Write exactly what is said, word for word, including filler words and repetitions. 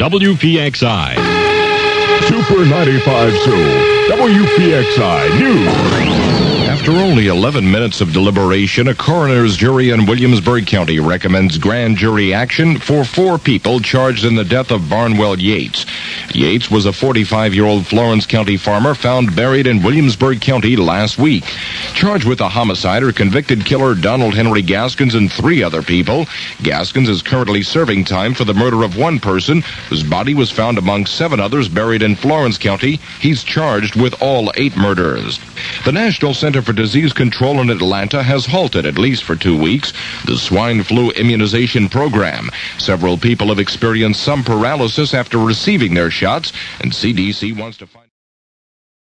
W P X I. Super ninety-five Zoo, W P X I News. After only eleven minutes of deliberation, a coroner's jury in Williamsburg County recommends grand jury action for four people charged in the death of Barnwell Yates. Yates was a forty-five-year-old Florence County farmer found buried in Williamsburg County last week. Charged with the homicide are convicted killer Donald Henry Gaskins and three other people. Gaskins is currently serving time for the murder of one person whose body was found among seven others buried in Florence County. He's charged with all eight murders. The National Center for Disease Control in Atlanta has halted, at least for two weeks, the swine flu immunization program. Several people have experienced some paralysis after receiving their shots, and C D C wants to find